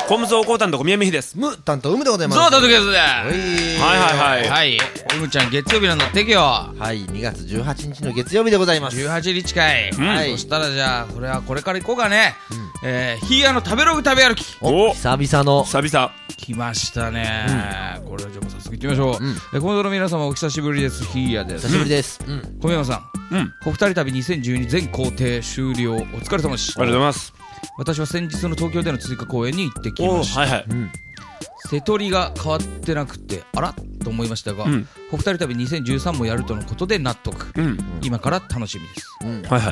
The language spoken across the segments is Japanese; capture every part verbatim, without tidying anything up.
コムゾーコータンと宮美です。 ム担当うむでございます。 ゾウ担当ですね。 はいはいはいはい。うむちゃん月曜日なんだって今日。 はい、にがつじゅうはちにちの月曜日でございます。 じゅうはちにちかい。はい。そしたらじゃあそれはこれから行こうかね。えー、ヒーヤの食べログ食べ歩き。 お、久々の久々 来ましたね。これはじゃあ早速行ってみましょう。え、コモドの皆様お久しぶりです。ヒーヤです。 久しぶりです。 小宮山さん。うん。お二人旅にせんじゅうに全行程終了。お疲れ様です。 ありがとうございます。 私は先日の東京での追加公演に行ってきました。 はいはい、うん、 瀬戸りが変わってなくてあらと思いましたが、うん、お二人旅にせんじゅうさんもやるとのことで納得、うん、今から楽しみです、うん、はいはい。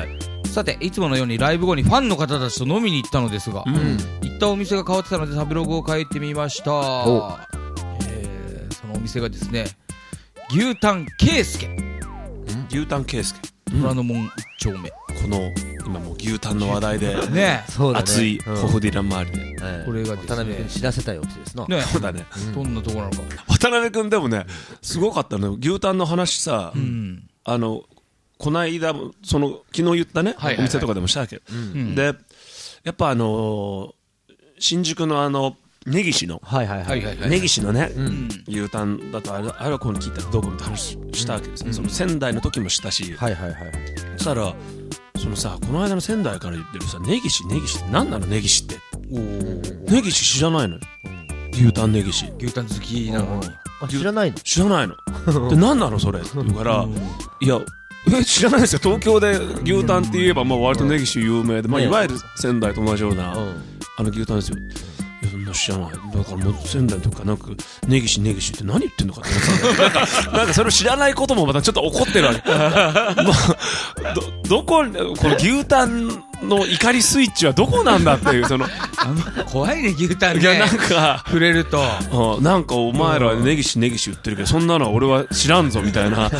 さていつものようにライブ後にファンの方たちと飲みに行ったのですが、うん、行ったお店が変わってたので食べログを書いてみました、えー、そのお店がですね牛タン圭介、 牛タン圭介虎ノ門一丁目。 この今もう牛タンの話題でね、 熱いホフディラン周りで、 これがですね渡辺君知らせたいお店ですな。 ね、 そうだね。 どんなところなのか。 渡辺君でもねすごかったの。牛タンの話さ、あのこの間その昨日言ったねお店とかでもしたけど、でやっぱあの新宿のあの根岸の根岸のね牛タンだとあれあれはこの聞いたらどうかって話したわけですよ。その仙台の時もしたし、そしたらそのさこの間の仙台から言ってるさ根岸根岸って何なの根岸って。根岸知らないのよ。牛タン根岸牛タン好きなのに知らないの知らないので何なのそれって言うからいやえ知らないですよ。東京で牛タンって言えばまあ割と根岸有名で、まあ、いわゆる仙台と同じようなあの牛タンですよ。いやそんな知らない。だからもう仙台とかなんか根岸根岸って何言ってんのかと思ってたんだなんかなんかそれを知らないこともまたちょっと怒ってるわけ、まあ、どどここの牛タンの怒りスイッチはどこなんだっていうその怖いね牛タンね。 いやなんか触れるとあなんかお前ら根岸根岸言ってるけどそんなのは俺は知らんぞみたいなだだ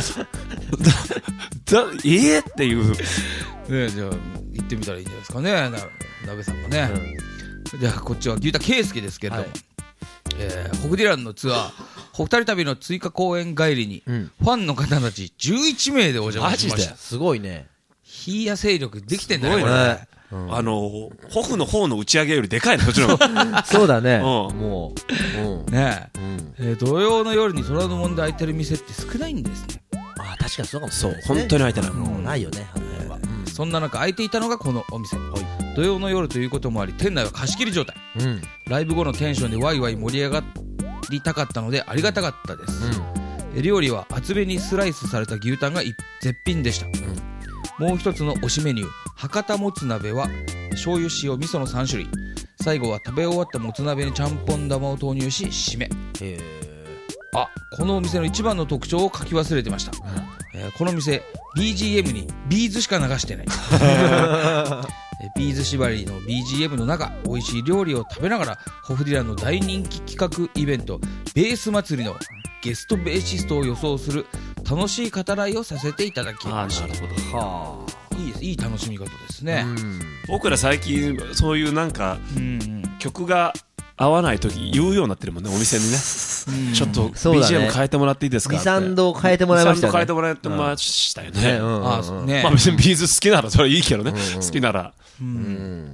ええー、っていうね。じゃあ行ってみたらいいんじゃないですかねな鍋さんもね、うん、じゃあこっちは牛タン圭介ですけれども、はい、えー、ホフディランのツアーお二人旅の追加公演帰りに、うん、ファンの方たちじゅういちめいでお邪魔しました。 すごいね。 ヒーヤ勢力できてんだねこれね、 うん、あのホフの方の打ち上げよりでかいのもちろんそうだね、うん、 もう、うん、ねえ、うんえー、土曜の夜に虎ノ門で開いてる店って少ないんですね。 ああ確かにそうかもしれないですね。 そう本当に開いてない、 もうないよね、 うん、そんな中開いていたのがこのお店、はい、土曜の夜ということもあり店内は貸し切り状態、うん、ライブ後のテンションでワイワイ盛り上がりたかったのでありがたかったです、うん、料理は厚めにスライスされた牛タンが絶品でした、うん、もう一つの推しメニュー博多もつ鍋は醤油塩味噌のさんしゅるい。最後は食べ終わったもつ鍋にちゃんぽん玉を投入し締め。へあこのお店の一番の特徴を書き忘れてました、うんえー、この店 ビージーエム にビーズしか流してないビーズ縛りの ビージーエム の中美味しい料理を食べながらホフディランの大人気企画イベントベース祭りのゲストベーシストを予想する楽しい語らいをさせていただきました。なるほど。はあいい、いい楽しみ方ですね。うん僕ら最近そういうなんか、うん、曲が合わない時言うようになってるもんねお店にね、うん、ちょっと ビージーエム 変えてもらっていいですかって にさん 度変えてもらいましたね。にさんど変えてもらってましたよね、うんうんうん、ねまあ別にビーズ好きならそれはいいけどね、うんうん、好きなら、うんうん、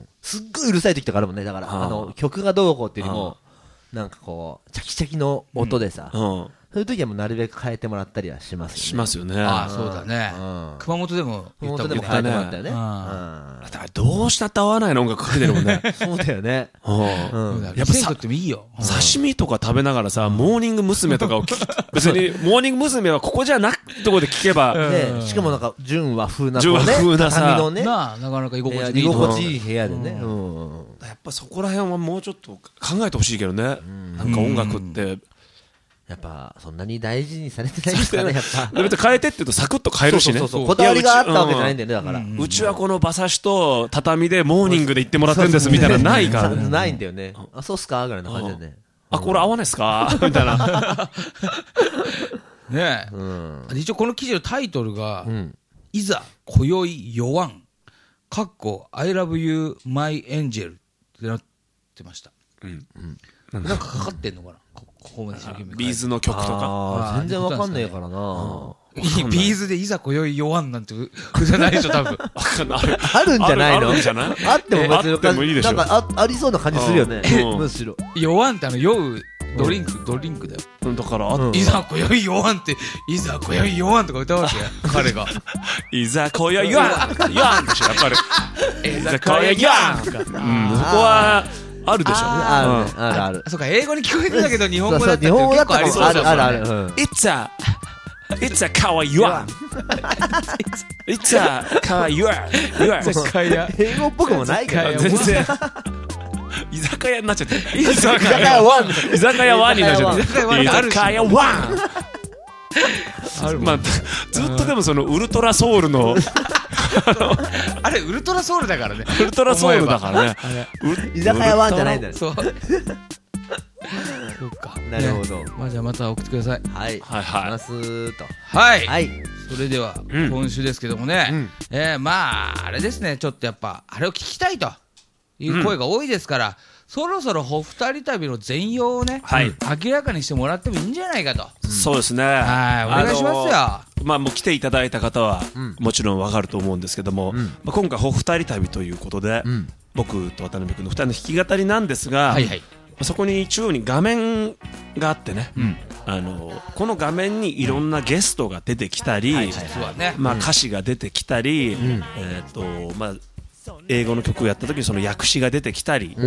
すっごいうるさい時とかあるもんね。だからあの曲がどうこうっていうよりもなんかこうチャキチャキの音でさ、うんうんそういう時はもうなるべく変えてもらったりはしますよね。 しますよね。 ああそうだね、うん、熊本でも言ったもんね。 熊本でも変えてもらったよね、うん、 だからどうしたって合わないの音楽かけてるもんねそうだよね、 うんうん、やっぱさってもいいよ、 うん、刺身とか食べながらさモーニング娘。とかを別にモーニング娘。はここじゃなくとこで聞けば、 ね、しかもなんか純和風な純和風なさ、 ね、な, なかなか居心地いい居心地いい部屋でね、うんうん、やっぱそこら辺はもうちょっと考えてほしいけどね、うん、なんか音楽ってやっぱそんなに大事にされてないですかね。やっぱ変えてって言うとサクッと変えるしね。 そうそうそうこだわりがあったわけじゃないんだよね。だから、うん、 うちはこの馬刺しと畳でモーニングで行ってもらってるんですみたいなないから、ね、 ないんだよね。あそうっすかぐらいな感じでね。 あこれ合わないっすかみたいなねえ、うん、一応この記事のタイトルが、うん、いざ今宵酔わんかっこ I love you my angel ってなってました、うんうん、なんかかかってんのかなここまで一生懸命ビーズの曲とかあ全然わかんねえからな。 ビーズでいざ今宵酔わんなんて歌ないでしょ多分。 あるんじゃないの？ あるんじゃない？ あっても別にあってもいいでしょ。 なんか あ, ありそうな感じするよね、 うん、 むしろ。 酔わんってあの酔うドリンク、うん、ドリンクだよ。 だから、 うん、いざ今宵酔わんっていざ今宵酔わんとか歌うわけや彼が。 いざ今宵酔わん酔わんでしょやっぱり。いざ今宵酔わん。うん、そこはあるでしょ。 あるあるある。 そうか英語に聞こえてたけど日本語だったら結構ありそうあるあるある。 It's a It's a かわいわん。It's a かわいわん。 英語っぽくもないけど全然。居酒屋になっちゃって。 居酒屋ワン。 居酒屋ワンになっちゃって。居酒屋ワン。まあずっとでもそのウルトラソウルのあれウルトラソウルだからね。 ウルトラソウルだからね。 居酒屋ワンじゃないんだよ。 そう。そうか。 なるほど。 まあじゃあまた送ってください。 はいはいはい。ますと。 はい。はい。それでは今週ですけどもね、 うん、 えー、まああれですね、ちょっとやっぱあれを聞きたいという声が多いですから、うん、そろそろお二人旅の全容をね、はい、明らかにしてもらってもいいんじゃないかと。 うん、そうですね。 はい、お願いしますよ。 あのー、まあもう来ていただいた方は、うん、もちろんわかると思うんですけども、うん、まあ、今回お二人旅ということで、うん、僕と渡辺君の二人の弾き語りなんですが。はいはい、そこに中央に画面があってね、うん、あのこの画面にいろんなゲストが出てきたり、まあ歌詞が出てきたり、うん、えーとまあ、英語の曲をやった時にその訳詞が出てきたり、うん、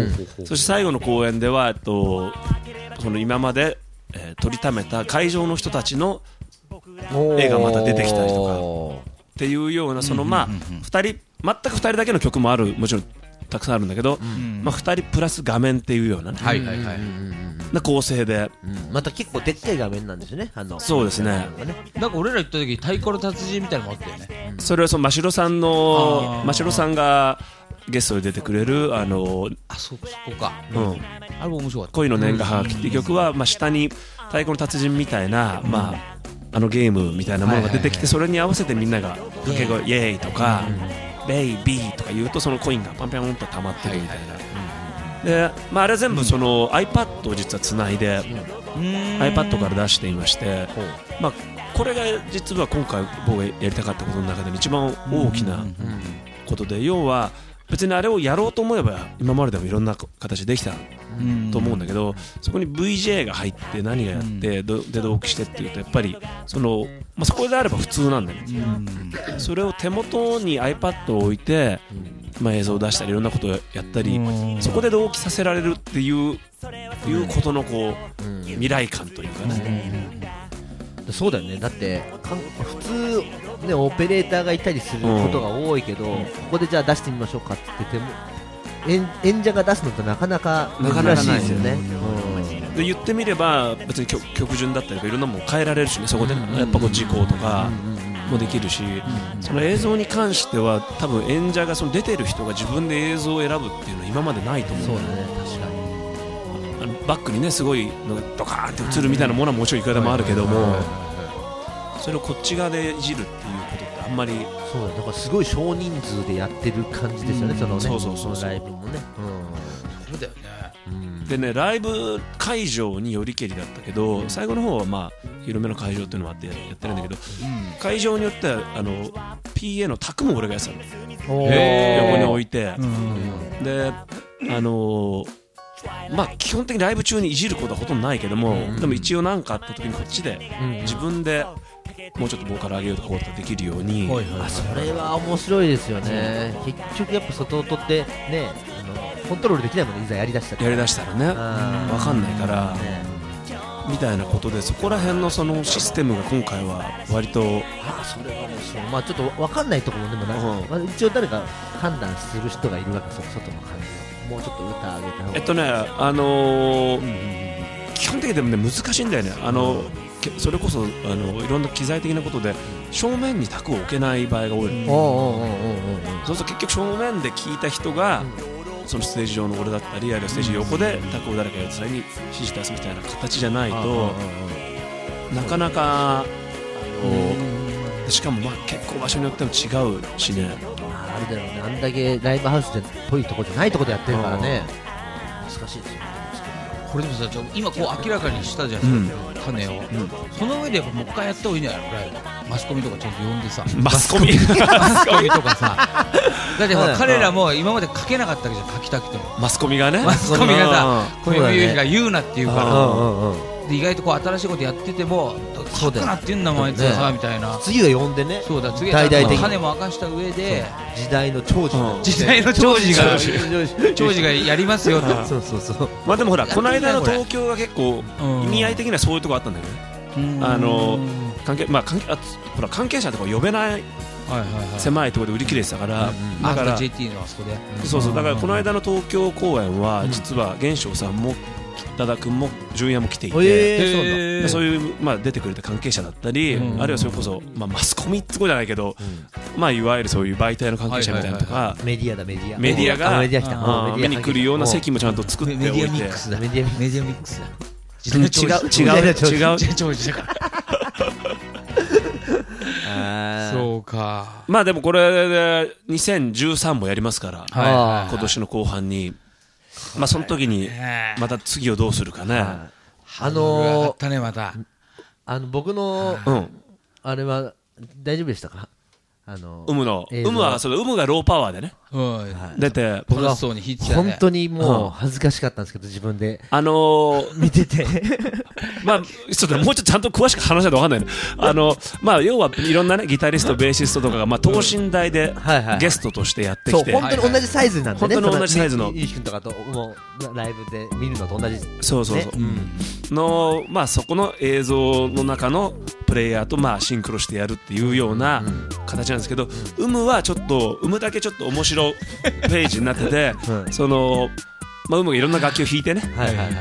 そして最後の公演では、えっと、その今まで、えー、撮りためた会場の人たちの絵がまた出てきたりとかっていうような、そのまあふたり全くふたりだけの曲もある、もちろんたくさんあるんだけど、うん、まあ、ふたりプラス画面っていうような、ね、はいはいはい、な構成で、 うん、また結構でっかい画面なんですね。あのそうですね。 なんか俺ら行った時太鼓の達人みたいなのもあったよね。 うん、それはその真城さんの真城さんがゲストで出てくれるあのあそこそこか、 うん、 あれ面白かった。 恋の年賀はがきっていう曲は、まあ、下に太鼓の達人みたいな、うん、まああのゲームみたいなものが出てきて、それに合わせてみんなが掛け声イエーイとか、うん、ベイビーとか言うとそのコインがパンパンと溜まってるみたいな、はいはいはい、で、まあ、あれは全部その iPad を実はつないで、うん、iPad から出していまして、まあ、これが実は今回僕がやりたかったことの中で一番大きなことで、要は別にあれをやろうと思えば今まででもいろんな形できたと思うんだけど、そこに ブイジェー が入って何がやってで同期してっていうとやっぱりその、まあ、そこであれば普通なんだよね。それを手元に iPad を置いて、まあ、映像を出したりいろんなことをやったり、そこで同期させられるっていういうことのこう未来感というかね。 そうだよね。だって普通ねオペレーターがいたりすることが多いけど、うん、ここでじゃあ出してみましょうかって言っても演, 演者が出すのってなかなか珍しいですよね。うん、 で言ってみれば別に 曲, 曲順だったりとかいろんなもの変えられるしね、そこで、うん、やっぱこう時効とかもできるし、うん、その映像に関しては多分演者がその出てる人が自分で映像を選ぶっていうのは今までないと思う。 そうだね、確かに。 バックにねすごいのがドカーンって映るみたいなものはもちろんいくらでもあるけども、それをこっち側でいじるっていうことってあんまり。 そうだ、だからすごい少人数でやってる感じですよね、うん、そのね、 そうそうそうそう、 ライブもね、 うん、そうだよね、 うん、でねライブ会場によりけりだったけど、うん、最後の方はまあ広めの会場っていうのもあってやってるんだけど、うん、会場によってはあの ピーエー の卓も俺がやってたの、横に置いて、うん、であのーまあ、基本的にライブ中にいじることはほとんどないけども、うん、でも一応何かあった時にこっちで自分でもうちょっとボーカル上げようとかこうとかできるように、 あ、それは面白いですよね。結局やっぱ外音ってね、あのコントロールできないもんね、いざやりだしたらやりだしたらね、分かんないから、ね、みたいなことでそこら辺のそのシステムが今回は割と、 あ、それは面白い。まあちょっと分かんないところもでもない、うん、まあ、一応誰か判断する人がいるわけですよ、外の感じ。もうちょっと歌上げた方が。 えっとね、あのーうん、基本的にでもね難しいんだよね。あの、うん、それこそあのいろんな機材的なことで正面に卓を置けない場合が多い。そうすると結局正面で聞いた人が、うん、そのステージ上の俺だったり、あるいはステージ横で卓を誰かやる際に指示出すみたいな形じゃないとなかなか、あのしかもまあ結構場所によっても違うしね。 あれだろうね、あんだけライブハウスっぽいところじゃないところでやってるからね、難しいですよね。 これでもさ今こう明らかにしたじゃないですか、種を、うん、その上でやっぱもう一回やった方がいいんじゃないのライブマスコミとかちゃんと呼んでさマスコミマスコミとかさだってほら彼らも今まで書けなかったわけじゃん書きたくてもマスコミがねマスコミがさ小宮夕日が言うなって言うからで意外とこう新しいことやってても書くなって言うんだもんあいつさみたいな次は呼んでねそうだ次はちゃんと種も明かした上で時代の長寿時代の長寿が長寿がやりますよとそうそうそうまあでもほらこの間の東京が結構意味合い的にはそういうとこあったんだよねあの関係まあ関係あほら関係者とか呼べない狭いところで売り切れてたからだから ジェーティー のあそこでそうそうだからこの間の東京公演は実は源証さんも北田君も純也も来ていて、えー、そういう、まあ、出てくれた関係者だったり、うん、あるいはそれこそ、まあ、マスコミってことじゃないけど、うんまあ、いわゆるそういう媒体の関係者みたいなとか、はいはいはい、 メディアだメディアメディアがメディア来た見に来るような席もちゃんと作っておいてメディアミックスだメディアメディアミックスだ違う違う違う長寿だからそうかまあでもこれでにせんじゅうさんもやりますから、はいはいはい、今年の後半にまあその時にまた次をどうするかね。あのー、ねまたあの僕の、うん、あれは大丈夫でしたか？あのー、有無の有無はその有無がローパワーでね。はい、出て僕は本当にもう恥ずかしかったんですけど自分であのー、 見ててまあちょっともうちょっとちゃんと詳しく話しないと分かんないの。あのまあ要はいろんなねギタリストベーシストとかがまあ等身大でゲストとしてやってきて、 そう本当に同じサイズなんでね。 本当に同じサイズのゆうきくんとかともうライブで見るのと同じ、ね、 そうそうそう、うん、のまあそこの映像の中のプレイヤーとまあシンクロしてやるっていうような形なんですけど、有無はちょっと有無だけちょっと面白ページになってて、うん、そのまあ、うむがいろんな楽器を弾いてね、はいはいはい、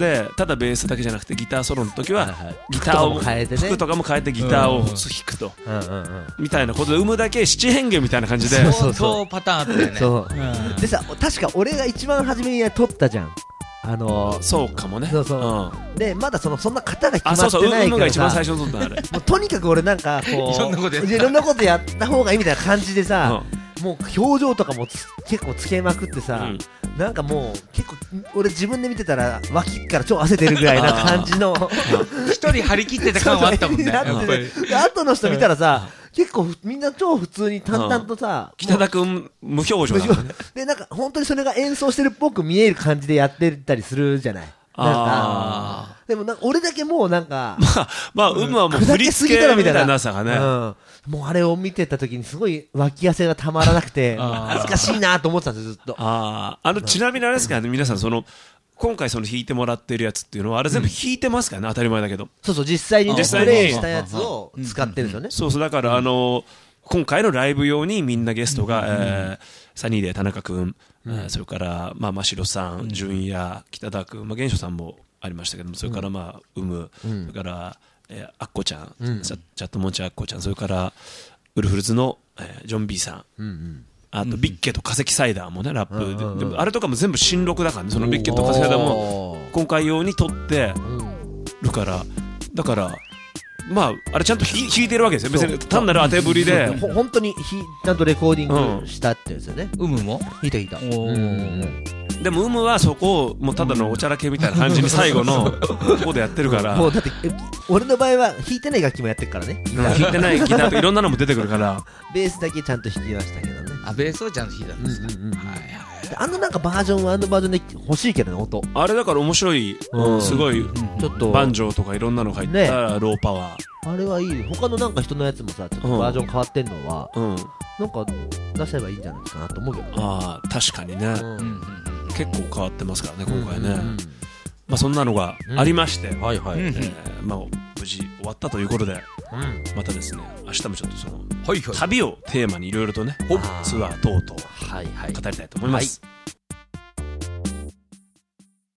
でただベースだけじゃなくてギターソロの時はギターを変えて、ね、服とかも変えてギターを弾くと、うんうんうん、みたいなことでうむだけ七変化みたいな感じでそうそうそうパターンあったよねそう、 うん、でさ確か俺が一番初めに撮ったじゃんあのー、 そうかもねそうそう、うん、でまだそのそんな型が決まってないからさあそうそううむが一番最初に撮ったあれもうとにかく俺なんかこういろんなことやったいろんなことやった方がいいみたいな感じでさ、うん、もう表情とかも結構つけまくってさ、うんなんかもう結構俺自分で見てたら脇から超汗出るぐらいな感じの一人張り切ってた感はあったもんねやっぱりで後の人見たらさ結構みんな超普通に淡々とさ、 うん、北田君無表情だもんねでなんか本当にそれが演奏してるっぽく見える感じでやってたりするじゃないなんかでもなんか俺だけもうなんかまあまあ有無はもう振り付けみたいなさがね、うん、 もうあれを見てた時にすごい脇汗がたまらなくて恥ずかしいなと思ってたんですずっとああのちなみにあれですかね皆さんその今回その弾いてもらってるやつっていうのはあれ全部弾いてますからね、うん、当たり前だけどそうそう実際にねプレイしたやつを使ってるんですよね、うんうん、 そうそうだからあの今回のライブ用にみんなゲストが、うんえー、サニーで田中君、うん、それからまあ真城さん、純也、北田君、まあ源証さんもありましたけどもそれからまあうむ、うん、それから、えー、アッコちゃん、うん、チャットモンチアッコちゃんそれからウルフルズの、えー、ジョン B さん、うんうん、あとビッケと化石サイダーもねラップで、うんうんうん、であれとかも全部新録だからねそのビッケと化石サイダーも今回用に撮ってるからだからまああれちゃんと弾いてるわけですよ別に単なる当てぶりで本当にちゃんとレコーディングしたってですよねうむも弾いた弾いたおーでも有無はそこをもうただのおちゃらけみたいな感じに最後のここでやってるからもうだって俺の場合は弾いてない楽器もやってるからね弾いてないギターとかいろんなのも出てくるからベースだけちゃんと弾きましたけどねあベースをちゃんと弾いたんですか、うんうんうんはいはい、 あのなんかバージョンはあのバージョンで欲しいけどね音あれだから面白い、うん、すごい、うん、ちょっとバンジョーとかいろんなの入った、ね、ローパワーあれはいい他のなんか人のやつもさちょっとバージョン変わってんのは、うん、なんか出せばいいんじゃないかなと思うけど、ね、 ああ確かにね、うんうん結構変わってますからね今回ね、うんうんうんまあ、そんなのがありまして、うんはいはいえーまあ、無事終わったということで、うん、またですね明日もちょっとその、はいはい、旅をテーマにいろいろとねツアー等々語りたいと思います、はいはい